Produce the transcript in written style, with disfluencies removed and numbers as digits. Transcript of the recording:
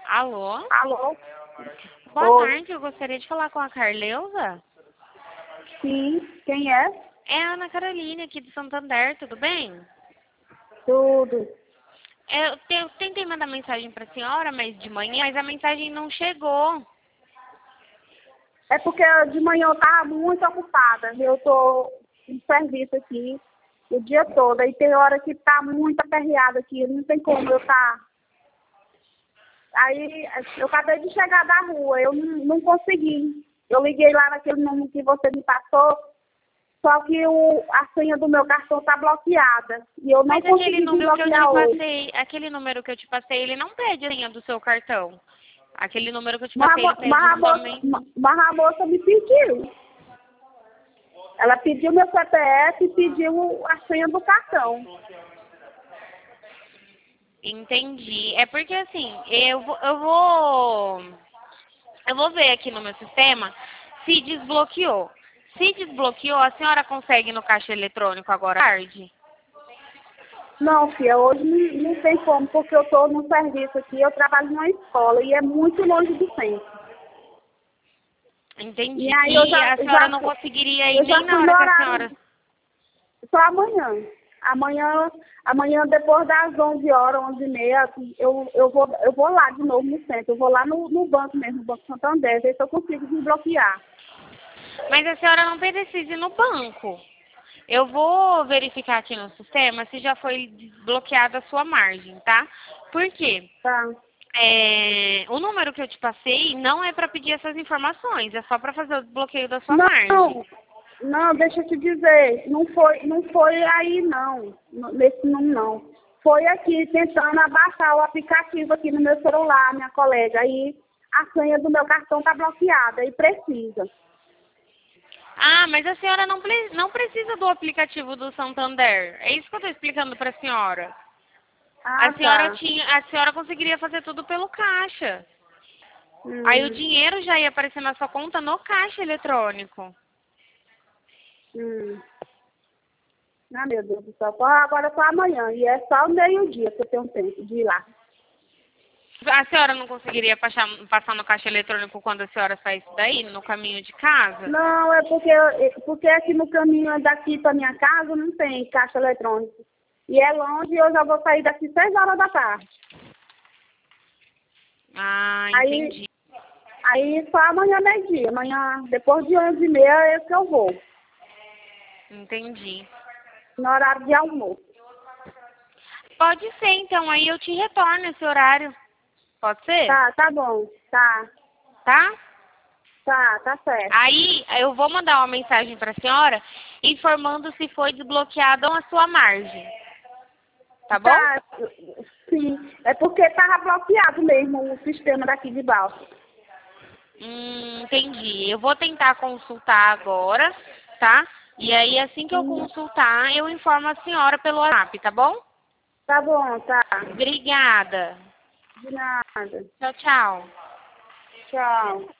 Alô? Alô? Boa Oi. tarde, eu gostaria de falar com a Carleusa. Sim, quem é? É a Ana Caroline, aqui de Santander, tudo bem? Tudo. Eu tentei mandar mensagem para a senhora, mas de manhã, mas a mensagem não chegou. É porque de manhã eu estava muito ocupada. Eu tô em serviço aqui o dia todo. Aí tem hora que tá muito aperreada aqui, não tem como eu estar. Aí eu acabei de chegar da rua, eu não consegui. Eu liguei lá naquele número que você me passou, só que a senha do meu cartão tá bloqueada. E eu não Mas aquele consegui número que eu te desbloquear hoje. passei, ele não pede a senha do seu cartão. Aquele número que eu te Mas passei, ele pede somente. a moça me pediu. Ela pediu meu CPF e pediu a senha do cartão. Entendi. É porque assim, eu vou ver aqui no meu sistema se desbloqueou. Se desbloqueou, a senhora consegue ir no caixa eletrônico agora à tarde? Não, filha, hoje não tem como, porque eu estou no serviço aqui, eu trabalho numa escola e é muito longe do centro. Entendi. E aí E a senhora não conseguiria ir eu nem já na fui no hora que a horário, senhora... só amanhã. Amanhã depois das 11 horas, 11h30, eu vou lá de novo no centro. Eu vou lá no banco mesmo, no Banco Santander, ver se eu consigo desbloquear. Mas a senhora não precisa ir no banco. Eu vou verificar aqui no sistema se já foi desbloqueada a sua margem, tá? Por quê? Tá? O número que eu te passei não é para pedir essas informações, é só para fazer o desbloqueio da sua margem. Não, não, deixa eu te dizer, não foi aí não, nesse número não. Foi aqui tentando abaixar o aplicativo aqui no meu celular, minha colega. Aí a senha do meu cartão tá bloqueada e precisa. Ah, mas a senhora não precisa do aplicativo do Santander. É isso que eu estou explicando para a senhora. Ah, tá. A senhora conseguiria fazer tudo pelo caixa. Aí o Hum, dinheiro já ia aparecer na sua conta no caixa eletrônico. hum. Ah, meu Deus do céu. Agora só amanhã. E é só o meio-dia que eu tenho tempo de ir lá. A senhora não conseguiria passar no caixa eletrônico quando a senhora saísse daí, no caminho de casa? Não, porque aqui no caminho daqui para minha casa não tem caixa eletrônica. E é longe e eu já vou sair daqui 6 horas da tarde. Ah, Aí, entendi. aí só amanhã meio-dia. Amanhã, depois de 11h30 é que eu vou. Entendi. No horário de almoço. Pode ser, então. Aí eu te retorno esse horário. Pode ser? Tá bom. Tá? Tá certo. Aí eu vou mandar uma mensagem para a senhora informando se foi desbloqueada a sua margem. Tá bom? Tá, sim. É porque tava bloqueado mesmo o sistema daqui de baixo. Entendi. Eu vou tentar consultar agora, tá? E aí, assim que eu consultar, eu informo a senhora pelo WhatsApp, tá bom? Tá bom, tá. Obrigada. De nada. Tchau, tchau. Tchau.